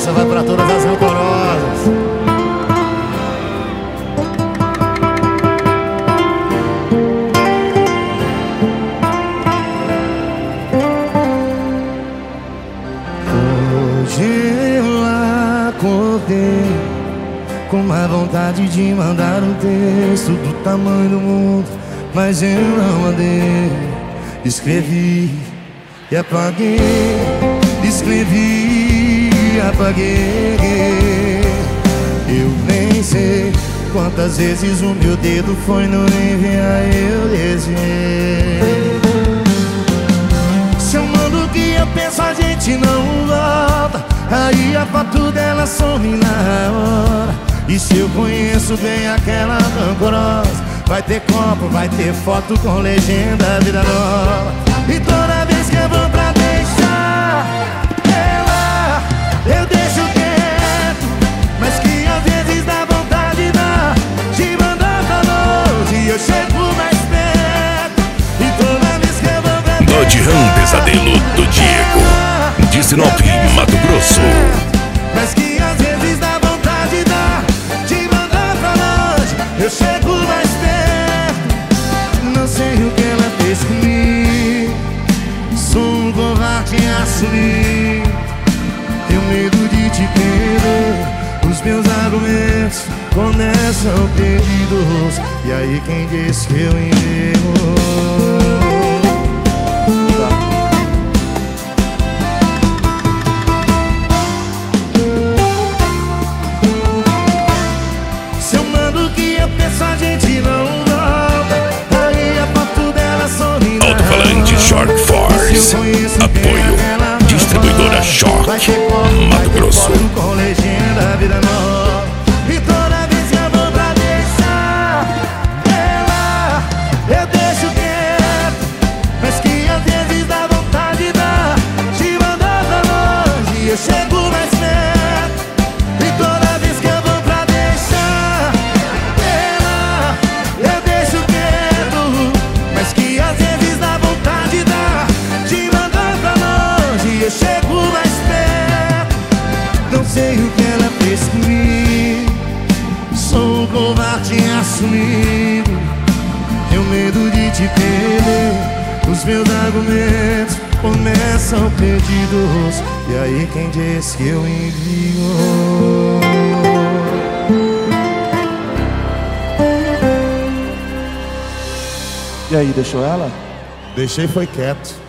Essa vai pra todas as rancorosas. Hoje eu acordei com uma vontade de mandar um texto do tamanho do mundo, mas eu não mandei. Escrevi e apaguei, escrevi e apaguei. Eu nem sei quantas vezes o meu dedo foi no enviar, eu desviei. Se eu mando o que eu penso, a gente não volta. Aí a foto dela some na hora. E se eu conheço bem aquela rancorosa, vai ter copo, vai ter foto com legenda vida nova. E toda vez que eu vou pra deixar ela, eu deixo quieto, mas que às vezes dá vontade de mandar pra longe e eu chego mais perto. E toda vez que eu vou pra deixar Dodge Pesadelo do Diego, de Sinop, Mato Grosso. Mas que às vezes dá vontade de mandar pra longe, eu chego mais perto. Não sei o que ela fez comigo, sou um covarde a assumir. Tenho medo de te perder, os meus argumentos começam perdidos. E aí quem disse que eu enterro? Se eu mando o que eu penso, a gente não volta. Aí a foto dela some na Alto-falante Shark Force. Apoio Distribuidora Shock, Mato Grosso. Com legenda vida nova. E toda vez que eu vou pra deixar ela, eu deixo quieto, mas que às vezes dá vontade de mandar pra longe e eu chego mais perto. E toda vez que eu vou pra deixar ela, eu deixo quieto, mas que às vezes dá vontade de mandar pra longe e eu chego mais perto. Não sei o que ela fez comigo, sou um covarde assumido. Tenho medo de te perder, os meus argumentos começam perdidos. E aí quem disse que eu envio? E aí, deixou ela? Deixei, foi quieto.